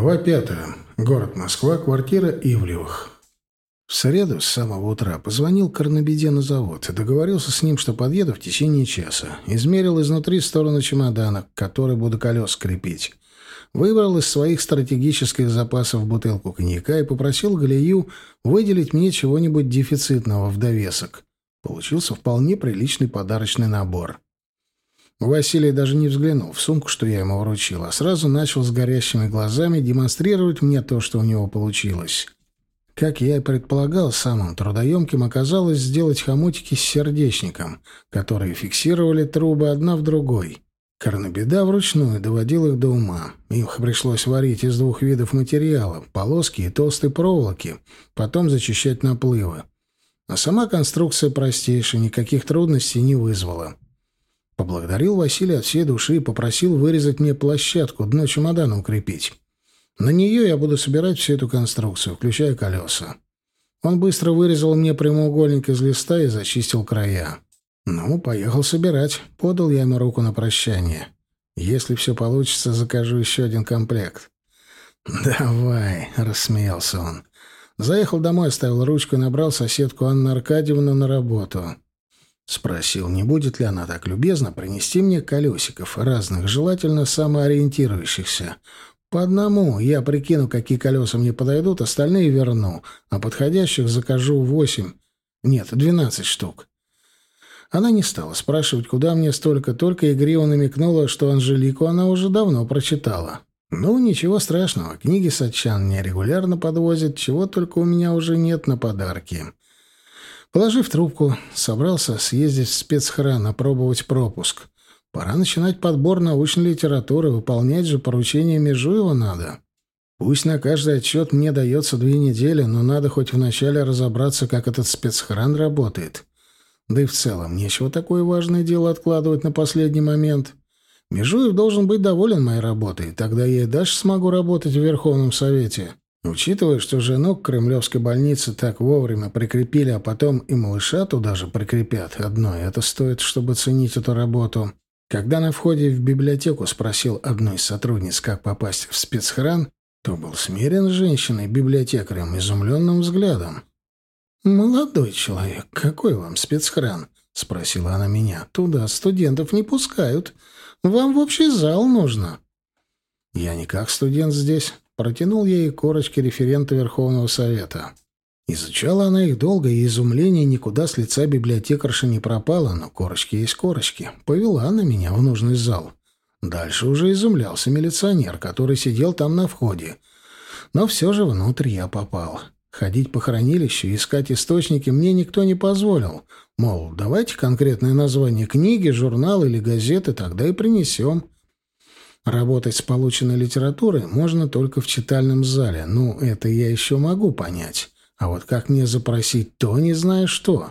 Глава 5. Город Москва, квартира Ивлевых. В среду с самого утра позвонил Карнабеде на завод и договорился с ним, что подъеду в течение часа. Измерил изнутри сторону чемодана, к которой буду колес крепить. Выбрал из своих стратегических запасов бутылку коньяка и попросил Галию выделить мне чего-нибудь дефицитного в довесок. Получился вполне приличный подарочный набор. Василий даже не взглянул в сумку, что я ему вручил, а сразу начал с горящими глазами демонстрировать мне то, что у него получилось. Как я и предполагал, самым трудоемким оказалось сделать хомутики с сердечником, которые фиксировали трубы одна в другой. Карнабеда вручную доводил их до ума. Их пришлось варить из двух видов материала — полоски и толстой проволоки, потом зачищать наплывы. А сама конструкция простейшая, никаких трудностей не вызвала. Поблагодарил Василия от всей души и попросил вырезать мне площадку, дно чемодана укрепить. На нее я буду собирать всю эту конструкцию, включая колеса. Он быстро вырезал мне прямоугольник из листа и зачистил края. Ну, поехал собирать. Подал я ему руку на прощание. Если все получится, закажу еще один комплект. «Давай», — рассмеялся он. Заехал домой, оставил ручку и набрал соседку Анну Аркадьевну на работу. Спросил, не будет ли она так любезна принести мне колесиков, разных, желательно самоориентирующихся. По одному я прикину, какие колеса мне подойдут, остальные верну, а подходящих закажу 12 штук. Она не стала спрашивать, куда мне столько, только игриво намекнула, что Анжелику она уже давно прочитала. Ну, ничего страшного, книги Сатчан мне регулярно подвозят, чего только у меня уже нет на подарки. Положив трубку, собрался съездить в спецхран, опробовать пропуск. Пора начинать подбор научной литературы, выполнять же поручение Межуева надо. Пусть на каждый отчет мне дается 2 недели, но надо хоть вначале разобраться, как этот спецхран работает. Да и в целом, нечего такое важное дело откладывать на последний момент. Межуев должен быть доволен моей работой, тогда я и дальше смогу работать в Верховном Совете. Учитывая, что жену к Кремлевской больнице так вовремя прикрепили, а потом и малыша туда же прикрепят, одно это стоит, чтобы ценить эту работу. Когда на входе в библиотеку спросил одну из сотрудниц, как попасть в спецхран, то был смирен с женщиной-библиотекарем изумленным взглядом. «Молодой человек, какой вам спецхран?» — спросила она меня. «Туда студентов не пускают. Вам в общий зал нужно». «Я не как студент здесь». Протянул ей корочки референта Верховного Совета. Изучала она их долго, и изумление никуда с лица библиотекарши не пропало, но корочки есть корочки. Повела она меня в нужный зал. Дальше уже изумлялся милиционер, который сидел там на входе. Но все же внутрь я попал. Ходить по хранилищу и искать источники мне никто не позволил. Мол, давайте конкретное название книги, журнала или газеты, тогда и принесем. Работать с полученной литературой можно только в читальном зале. Ну, это я еще могу понять. А вот как мне запросить то, не знаю что.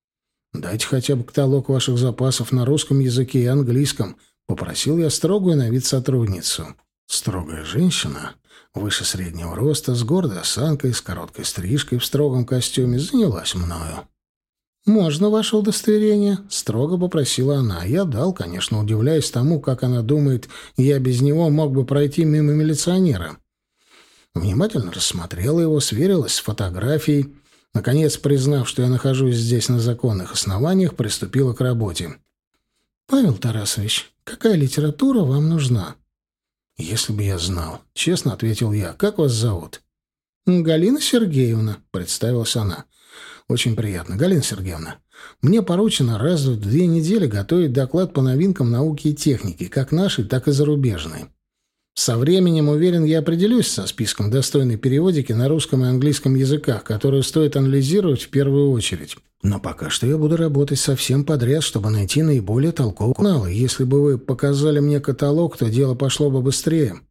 «Дайте хотя бы каталог ваших запасов на русском языке и английском», — попросил я строгую на вид сотрудницу. Строгая женщина, выше среднего роста, с гордой осанкой, с короткой стрижкой в строгом костюме, занялась мною. «Можно ваше удостоверение?» — строго попросила она. Я дал, конечно, удивляясь тому, как она думает, я без него мог бы пройти мимо милиционера. Внимательно рассмотрела его, сверилась с фотографией. Наконец, признав, что я нахожусь здесь на законных основаниях, приступила к работе. «Павел Тарасович, какая литература вам нужна?» «Если бы я знал», — честно ответил я. «Как вас зовут?» «Галина Сергеевна», — представилась она. «Очень приятно, Галина Сергеевна. Мне поручено раз в 2 недели готовить доклад по новинкам науки и техники, как нашей, так и зарубежной. Со временем, уверен, я определюсь со списком достойной периодики на русском и английском языках, которую стоит анализировать в первую очередь. Но пока что я буду работать совсем подряд, чтобы найти наиболее толковые каналы. Если бы вы показали мне каталог, то дело пошло бы быстрее».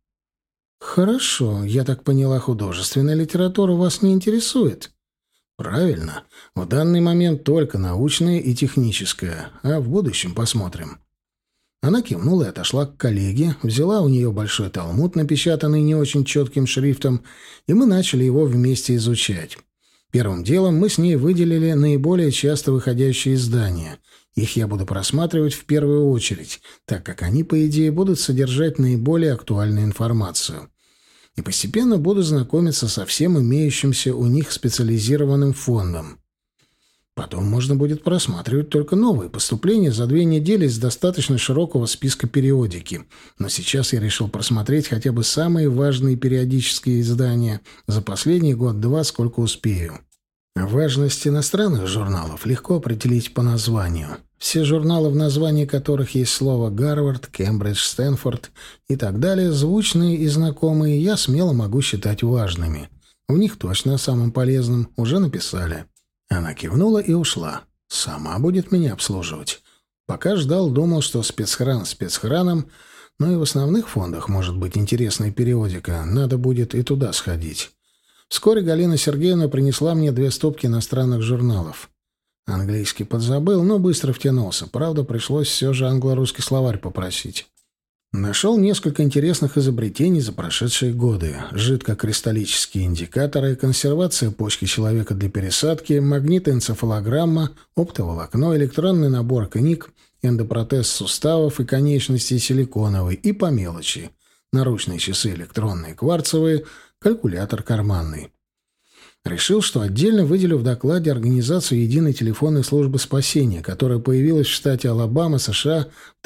«Хорошо, я так поняла, художественная литература вас не интересует?» «Правильно. В данный момент только научная и техническая, а в будущем посмотрим». Она кивнула и отошла к коллеге, взяла у нее большой талмуд, напечатанный не очень четким шрифтом, и мы начали его вместе изучать. Первым делом мы с ней выделили наиболее часто выходящие издания. Их я буду просматривать в первую очередь, так как они, по идее, будут содержать наиболее актуальную информацию. и постепенно буду знакомиться со всем имеющимся у них специализированным фондом. Потом можно будет просматривать только новые поступления за 2 недели из достаточно широкого списка периодики. Но сейчас я решил просмотреть хотя бы самые важные периодические издания за последний год-два, сколько успею. Важность иностранных журналов легко определить по названию. Все журналы, в названии которых есть слово «Гарвард», «Кембридж», «Стэнфорд» и так далее, звучные и знакомые, я смело могу считать важными. В них точно о самом полезном уже написали. Она кивнула и ушла. Сама будет меня обслуживать. Пока ждал, думал, что спецхран спецхраном, но и в основных фондах может быть интересная периодика. Надо будет и туда сходить. Вскоре Галина Сергеевна принесла мне 2 стопки иностранных журналов. Английский подзабыл, но быстро втянулся. Правда, пришлось все же англо-русский словарь попросить. Нашел несколько интересных изобретений за прошедшие годы. Жидкокристаллические индикаторы, консервация почки человека для пересадки, магнитоэнцефалограмма, оптоволокно, электронный набор книг, эндопротез суставов и конечностей силиконовый и по мелочи. Наручные часы электронные, кварцевые, калькулятор карманный. Решил, что отдельно выделю в докладе организацию единой телефонной службы спасения, которая появилась в штате Алабама, США в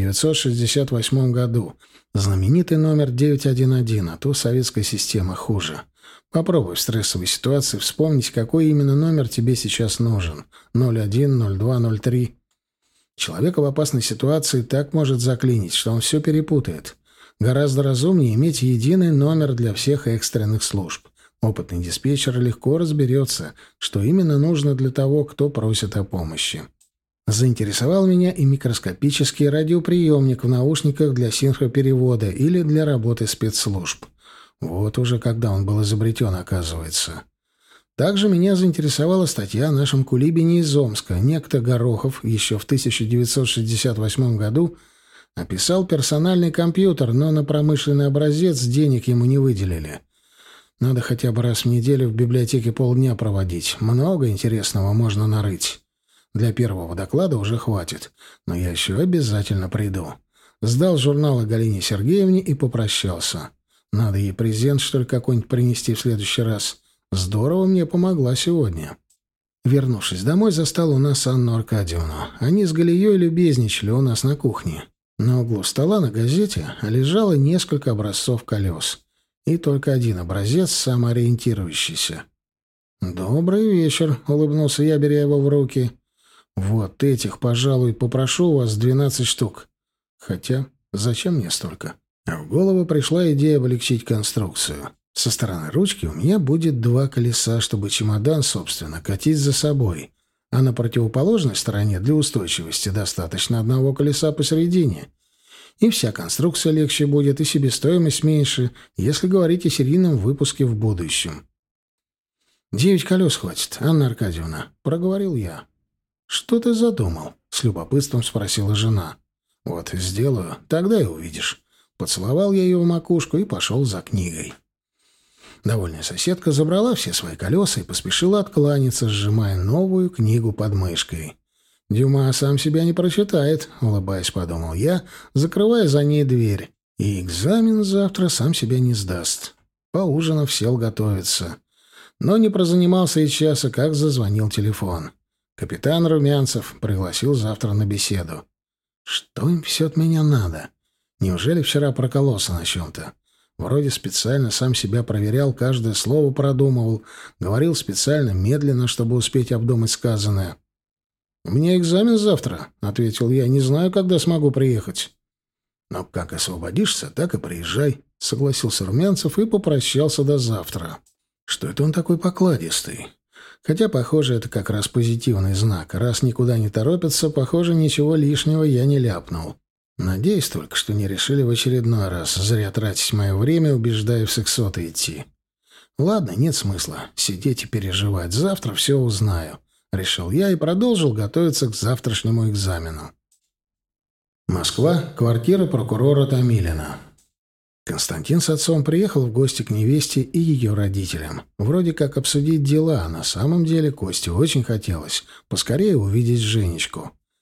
1968 году. Знаменитый номер 911, а то советская система хуже. Попробуй в стрессовой ситуации вспомнить, какой именно номер тебе сейчас нужен. 01, 02, 03. Человека в опасной ситуации так может заклинить, что он все перепутает. Гораздо разумнее иметь единый номер для всех экстренных служб. Опытный диспетчер легко разберется, что именно нужно для того, кто просит о помощи. Заинтересовал меня и микроскопический радиоприемник в наушниках для синхроперевода или для работы спецслужб. Вот уже когда он был изобретен, оказывается. Также меня заинтересовала статья о нашем кулибине из Омска. Некто Горохов еще в 1968 году описал персональный компьютер, но на промышленный образец денег ему не выделили. Надо хотя бы раз в неделю в библиотеке полдня проводить. Много интересного можно нарыть. Для первого доклада уже хватит, но я еще обязательно приду. Сдал журналы Галине Сергеевне и попрощался. Надо ей презент, что ли, какой-нибудь принести в следующий раз. Здорово мне помогла сегодня. Вернувшись домой, застал у нас Анну Аркадьевну. Они с Галией любезничали у нас на кухне. На углу стола на газете лежало несколько образцов колес. И только один образец, самоориентирующийся. «Добрый вечер», — улыбнулся я, беря его в руки. «Вот этих, пожалуй, попрошу у вас 12 штук. Хотя, зачем мне столько?» А в голову пришла идея облегчить конструкцию. Со стороны ручки у меня будет 2 колеса, чтобы чемодан, собственно, катить за собой. А на противоположной стороне для устойчивости достаточно 1 колеса посередине. И вся конструкция легче будет, и себестоимость меньше, если говорить о серийном выпуске в будущем. 9 колес хватит, Анна Аркадьевна», — проговорил я. «Что ты задумал?» — с любопытством спросила жена. «Вот, сделаю, тогда и увидишь». Поцеловал я ее в макушку и пошел за книгой. Довольная соседка забрала все свои колеса и поспешила откланяться, сжимая новую книгу под мышкой. «Дюма сам себя не прочитает», — улыбаясь, подумал я, закрывая за ней дверь. «И экзамен завтра сам себя не сдаст». Поужинав, сел готовиться. Но не прозанимался и часа, как зазвонил телефон. Капитан Румянцев пригласил завтра на беседу. Что им все от меня надо? Неужели вчера прокололся на чем-то? Вроде специально сам себя проверял, каждое слово продумывал, говорил специально медленно, чтобы успеть обдумать сказанное. «У меня экзамен завтра», — ответил я. «Не знаю, когда смогу приехать». «Но как освободишься, так и приезжай», — согласился Румянцев и попрощался до завтра. Что это он такой покладистый? Хотя, похоже, это как раз позитивный знак. Раз никуда не торопятся, похоже, ничего лишнего я не ляпнул. Надеюсь только, что не решили в очередной раз зря тратить мое время, убеждая в сексоты идти. Ладно, нет смысла сидеть и переживать. Завтра все узнаю. Решил я и продолжил готовиться к завтрашнему экзамену. Москва, квартира прокурора Томилина. Константин с отцом приехал в гости к невесте и ее родителям. Вроде как обсудить дела, а на самом деле Косте очень хотелось поскорее увидеть Женечку.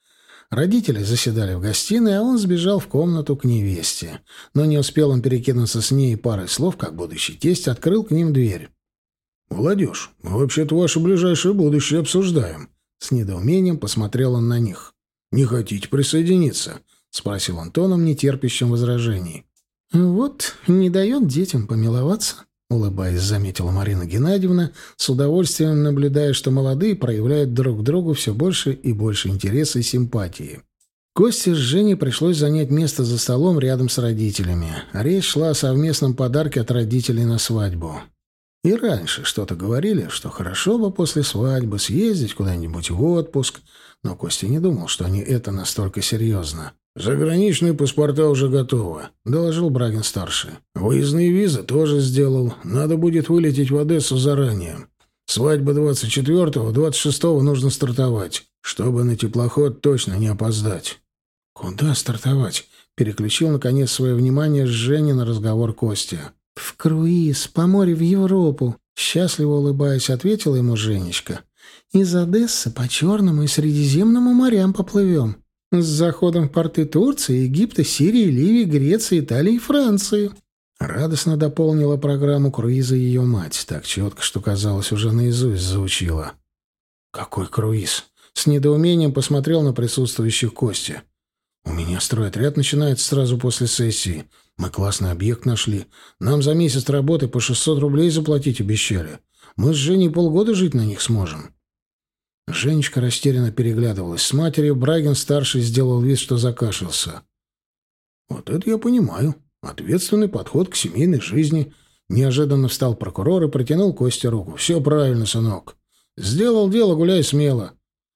Родители заседали в гостиной, а он сбежал в комнату к невесте. Но не успел он перекинуться с ней парой слов, как будущий тесть открыл к ним дверь. «Молодежь, мы вообще-то ваше ближайшее будущее обсуждаем». С недоумением посмотрел он на них. «Не хотите присоединиться?» — спросил он тоном, нетерпящим возражений. «Вот, не дает детям помиловаться», — улыбаясь, заметила Марина Геннадьевна, с удовольствием наблюдая, что молодые проявляют друг к другу все больше и больше интереса и симпатии. Косте с Женей пришлось занять место за столом рядом с родителями. Речь шла о совместном подарке от родителей на свадьбу. И раньше что-то говорили, что хорошо бы после свадьбы съездить куда-нибудь в отпуск, но Костя не думал, что они это настолько серьезно. «Заграничные паспорта уже готовы», — доложил Брагин-старший. «Выездные визы тоже сделал. Надо будет вылететь в Одессу заранее. Свадьба 24-го, 26-го нужно стартовать, чтобы на теплоход точно не опоздать». «Куда стартовать?» — переключил, наконец, свое внимание с Женей на разговор Костя. «В круиз, по морю в Европу», — счастливо улыбаясь, ответила ему Женечка. «Из Одессы по Черному и Средиземному морям поплывем. С заходом в порты Турции, Египта, Сирии, Ливии, Греции, Италии и Франции». Радостно дополнила программу круиза ее мать, так четко, что, казалось, уже наизусть заучила. «Какой круиз?» — с недоумением посмотрел на присутствующих Костя. «У меня стройотряд начинается сразу после сессии. Мы классный объект нашли. Нам за месяц работы по 600 рублей заплатить обещали. Мы с Женей полгода жить на них сможем». Женечка растерянно переглядывалась с матерью. Брагин-старший сделал вид, что закашлялся. «Вот это я понимаю. Ответственный подход к семейной жизни». Неожиданно встал прокурор и протянул Косте руку. «Все правильно, сынок. Сделал дело, гуляй смело».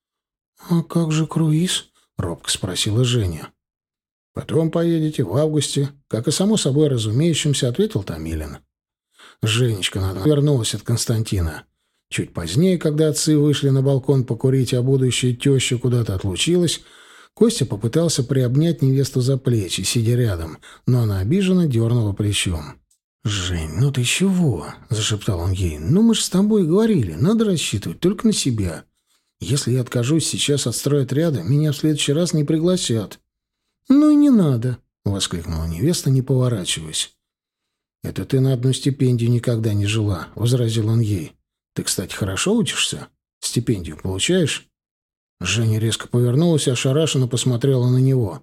«А как же круиз?» — робко спросила Женя. «Потом поедете, в августе», — как и само собой разумеющимся, ответил Томилин. Женечка вернулась от Константина. Чуть позднее, когда отцы вышли на балкон покурить, а будущая теща куда-то отлучилась, Костя попытался приобнять невесту за плечи, сидя рядом, но она обиженно дернула плечом. «Жень, ну ты чего?» — зашептал он ей. «Ну мы же с тобой говорили, надо рассчитывать только на себя. Если я откажусь сейчас от стройотряда, меня в следующий раз не пригласят». «Ну и не надо», — воскликнула невеста, не поворачиваясь. «Это ты на одну стипендию никогда не жила», — возразил он ей. «Ты, кстати, хорошо учишься? Стипендию получаешь?» Женя резко повернулась и ошарашенно посмотрела на него.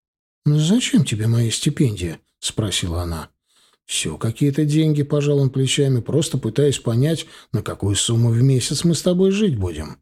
«Зачем тебе моя стипендия?» — спросила она. «Все какие-то деньги», — пожал он плечами, просто пытаясь понять, на какую сумму в месяц мы с тобой жить будем.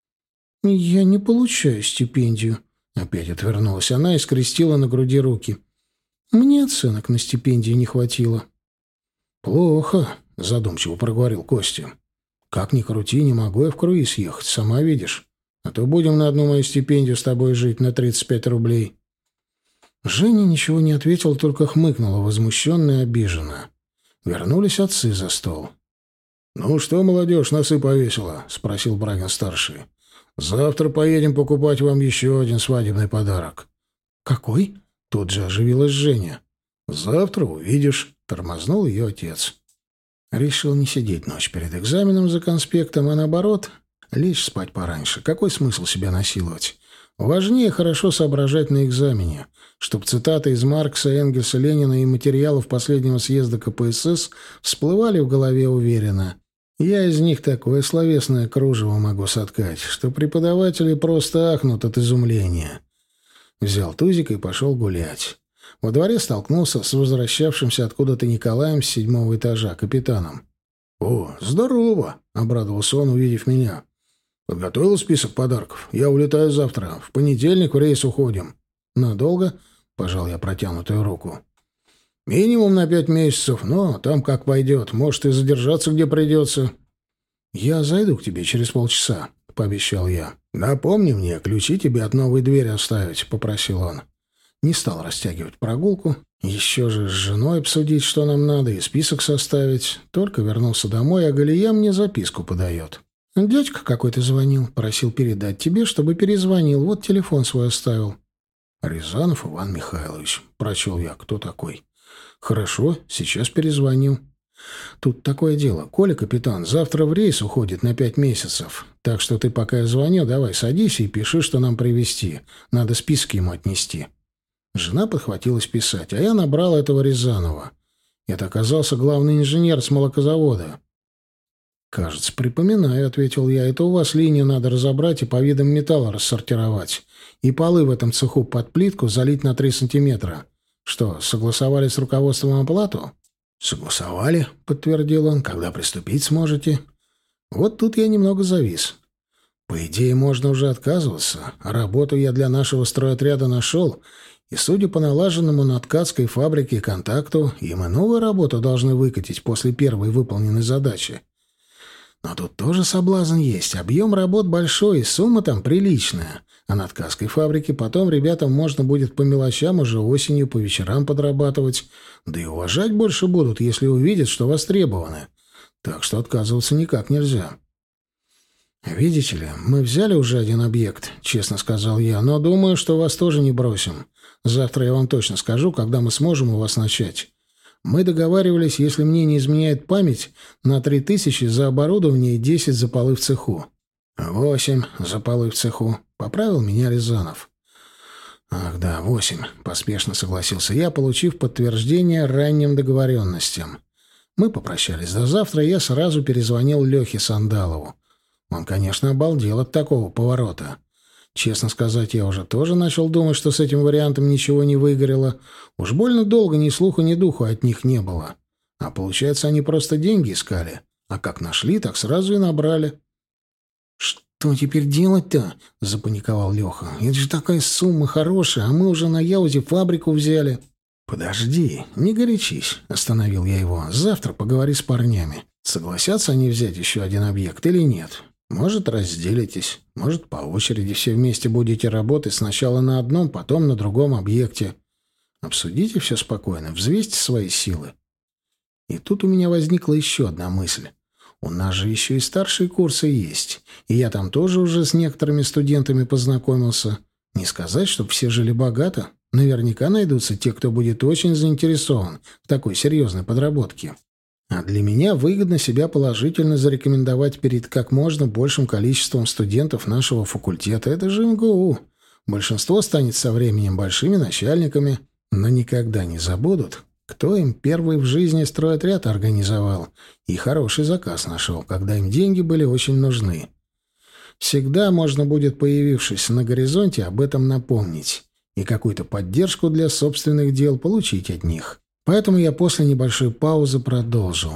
«Я не получаю стипендию», — опять отвернулась она и скрестила на груди руки. «Мне оценок на стипендии не хватило». «Плохо», — задумчиво проговорил Костя. «Как ни крути, не могу я в круиз ехать, сама видишь. А то будем на одну мою стипендию с тобой жить на 35 рублей». Женя ничего не ответила, только хмыкнула, возмущенно и обиженно. Вернулись отцы за стол. «Ну что, молодежь, носы повесила?» — спросил Брагин-старший. «Завтра поедем покупать вам еще один свадебный подарок». «Какой?» — тут же оживилась Женя. «Завтра увидишь», — тормознул ее отец. Решил не сидеть ночь перед экзаменом за конспектом, а наоборот, лечь спать пораньше. Какой смысл себя насиловать? Важнее хорошо соображать на экзамене, чтоб цитаты из Маркса, Энгельса, Ленина и материалов последнего съезда КПСС всплывали в голове уверенно. Я из них такое словесное кружево могу соткать, что преподаватели просто ахнут от изумления. Взял тузик и пошел гулять. Во дворе столкнулся с возвращавшимся откуда-то Николаем с 7-го этажа, капитаном. «О, здорово!» — обрадовался он, увидев меня. «Подготовил список подарков? Я улетаю завтра. В понедельник в рейс уходим». «Надолго?» — пожал я протянутую руку. «Минимум на 5 месяцев, но там как пойдет. Может, и задержаться где придется». «Я зайду к тебе через полчаса», — пообещал я. «Напомни мне, ключи тебе от новой двери оставить», — попросил он. Не стал растягивать прогулку. Еще же с женой обсудить, что нам надо, и список составить. Только вернулся домой, а Галия мне записку подает. «Дядька какой-то звонил, просил передать тебе, чтобы перезвонил. Вот телефон свой оставил». «Рязанов Иван Михайлович», — прочел я. «Кто такой?» «Хорошо, сейчас перезвоню». Тут такое дело. Коля, капитан, завтра в рейс уходит на 5 месяцев. Так что ты, пока я звоню, давай садись и пиши, что нам привезти. Надо списки ему отнести». Жена подхватилась писать, а я набрал этого Рязанова. Это оказался главный инженер с молокозавода. «Кажется, припоминаю», — ответил я. «Это у вас линию надо разобрать и по видам металла рассортировать. И полы в этом цеху под плитку залить на 3 сантиметра. Что, согласовали с руководством оплату?» «Согласовали», — подтвердил он. «Когда приступить сможете?» Вот тут я немного завис. По идее, можно уже отказываться. Работу я для нашего стройотряда нашел, и, судя по налаженному на ткацкой фабрике контакту, им и новую работу должны выкатить после первой выполненной задачи. Но тут тоже соблазн есть. Объем работ большой, и сумма там приличная. А на ткацкой фабрике потом ребятам можно будет по мелочам уже осенью по вечерам подрабатывать. Да и уважать больше будут, если увидят, что востребованы. Так что отказываться никак нельзя. «Видите ли, мы взяли уже один объект», — честно сказал я, «но думаю, что вас тоже не бросим. Завтра я вам точно скажу, когда мы сможем у вас начать. Мы договаривались, если мне не изменяет память, на 3000 за оборудование и 10 за полы в цеху». 8 за полы в цеху», — поправил меня Рязанов. «Ах да, 8», — поспешно согласился я, получив подтверждение ранним договоренностям. Мы попрощались до завтра, и я сразу перезвонил Лехе Сандалову. Он, конечно, обалдел от такого поворота. Честно сказать, я уже тоже начал думать, что с этим вариантом ничего не выгорело. Уж больно долго ни слуху, ни духу от них не было. А получается, они просто деньги искали. А как нашли, так сразу и набрали. «Что теперь делать-то?» — запаниковал Леха. «Это же такая сумма хорошая, а мы уже на Яузе фабрику взяли». «Подожди, не горячись», — остановил я его. «Завтра поговори с парнями. Согласятся они взять еще один объект или нет? Может, разделитесь, может, по очереди все вместе будете работать сначала на одном, потом на другом объекте. Обсудите все спокойно, взвесьте свои силы». И тут у меня возникла еще одна мысль. У нас же еще и старшие курсы есть, и я там тоже уже с некоторыми студентами познакомился. Не сказать, чтобы все жили богато. Наверняка найдутся те, кто будет очень заинтересован в такой серьезной подработке. А для меня выгодно себя положительно зарекомендовать перед как можно большим количеством студентов нашего факультета. Это же МГУ. Большинство станет со временем большими начальниками, но никогда не забудут, кто им первый в жизни стройотряд организовал и хороший заказ нашел, когда им деньги были очень нужны. Всегда можно будет, появившись на горизонте, об этом напомнить и какую-то поддержку для собственных дел получить от них. Поэтому я после небольшой паузы продолжил.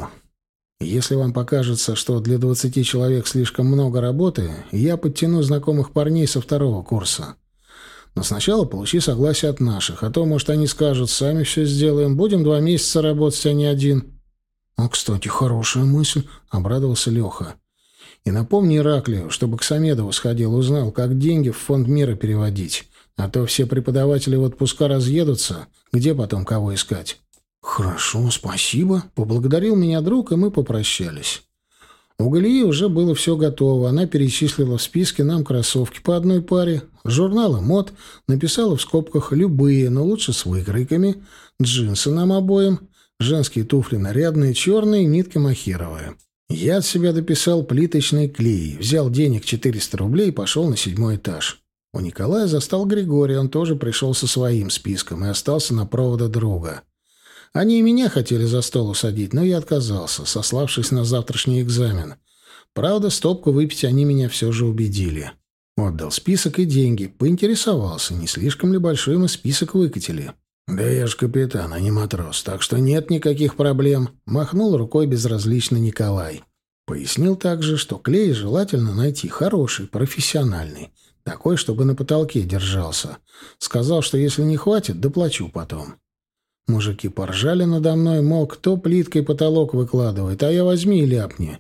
Если вам покажется, что для 20 человек слишком много работы, я подтяну знакомых парней со 2-го курса. Но сначала получи согласие от наших, а то, может, они скажут, сами все сделаем, будем 2 месяца работать, а не 1. Кстати, хорошая мысль, — обрадовался Леха. И напомни Ираклию, чтобы к Самедову сходил, узнал, как деньги в фонд мира переводить. А то все преподаватели в отпуска разъедутся, где потом кого искать. «Хорошо, спасибо», — поблагодарил меня друг, и мы попрощались. У Галии уже было все готово. Она перечислила в списке нам кроссовки по одной паре, журналы мод, написала в скобках «любые», но лучше с выкройками, джинсы нам обоим, женские туфли нарядные, черные, нитки мохеровые. Я от себя дописал плиточный клей, взял денег 400 рублей и пошел на 7-й этаж. У Николая застал Григорий, он тоже пришел со своим списком и остался на провода друга. Они и меня хотели за стол усадить, но я отказался, сославшись на завтрашний экзамен. Правда, стопку выпить они меня все же убедили. Отдал список и деньги, поинтересовался, не слишком ли большой мы список выкатили. «Да я ж капитан, а не матрос, так что нет никаких проблем», — махнул рукой безразлично Николай. Пояснил также, что клей желательно найти хороший, профессиональный, такой, чтобы на потолке держался. Сказал, что если не хватит, доплачу потом. Мужики поржали надо мной, мол, кто плиткой потолок выкладывает, а я возьми и ляпни.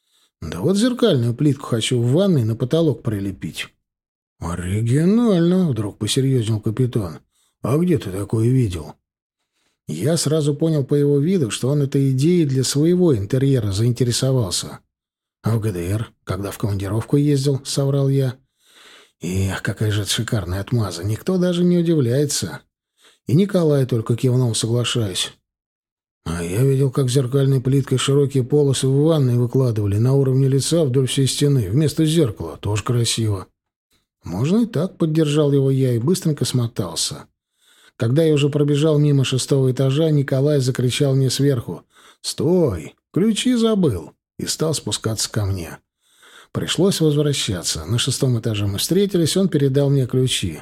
Да вот зеркальную плитку хочу в ванной на потолок прилепить. «Оригинально», — вдруг посерьезнел капитан. «А где ты такое видел?» Я сразу понял по его виду, что он этой идеей для своего интерьера заинтересовался. «А в ГДР, когда в командировку ездил», — соврал я. «Эх, какая же это шикарная отмаза, никто даже не удивляется». И Николай только кивнул, соглашаясь. А я видел, как зеркальной плиткой широкие полосы в ванной выкладывали на уровне лица вдоль всей стены, вместо зеркала. Тоже красиво. Можно и так, поддержал его я и быстренько смотался. Когда я уже пробежал мимо 6-го этажа, Николай закричал мне сверху: «Стой! Ключи забыл!» и стал спускаться ко мне. Пришлось возвращаться. На 6-м этаже мы встретились, он передал мне ключи.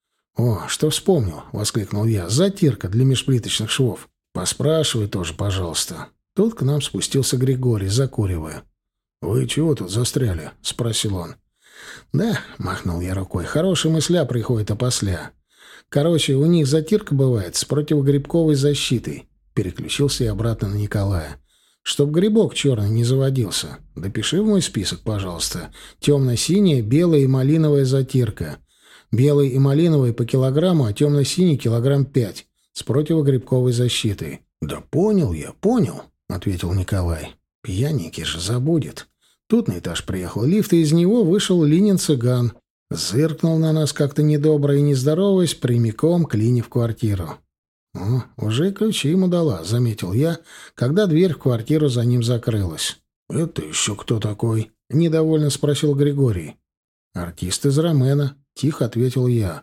«О, что вспомнил!» — воскликнул я. «Затирка для межплиточных швов. Поспрашивай тоже, пожалуйста». Тут к нам спустился Григорий, закуривая. «Вы чего тут застряли?» — спросил он. «Да», — махнул я рукой, — «хорошая мысля приходит опосля. Короче, у них затирка бывает с противогрибковой защитой». Переключился я обратно на Николая. «Чтоб грибок черный не заводился. Допиши в мой список, пожалуйста. Темно-синяя, белая и малиновая затирка. Белый и малиновый по килограмму, а темно-синий килограмм 5 с противогрибковой защитой». «Да понял я, понял», — ответил Николай. «Пьяненький же забудет». Тут на этаж приехал лифт, и из него вышел Линин-цыган. Зыркнул на нас как-то недобро и, не здороваясь, прямиком к Лине в квартиру. «О, уже и ключи ему дала», — заметил я, когда дверь в квартиру за ним закрылась. «Это еще кто такой?» — недовольно спросил Григорий. «Артист из «Ромена», — тихо ответил я.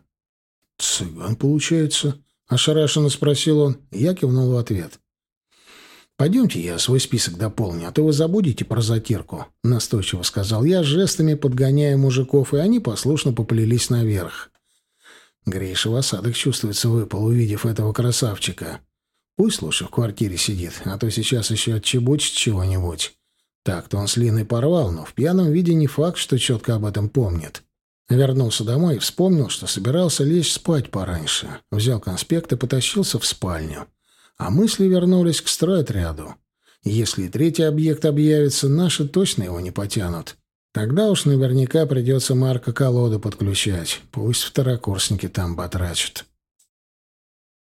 «Цыган, получается?» — ошарашенно спросил он. Я кивнул в ответ. «Пойдемте я свой список дополню, а то вы забудете про затирку», — настойчиво сказал я, жестами подгоняя мужиков, и они послушно поплелись наверх. Гриша в осадок, чувствуется, выпал, увидев этого красавчика. Пусть лучше в квартире сидит, а то сейчас еще отчебучит чего-нибудь. Так-то он с Линой порвал, но в пьяном виде не факт, что четко об этом помнит. Вернулся домой и вспомнил, что собирался лечь спать пораньше. Взял конспект и потащился в спальню. А мысли вернулись к стройотряду. Если и третий объект объявится, наши точно его не потянут. Тогда уж наверняка придется Марка колоду подключать. Пусть второкурсники там батрачат.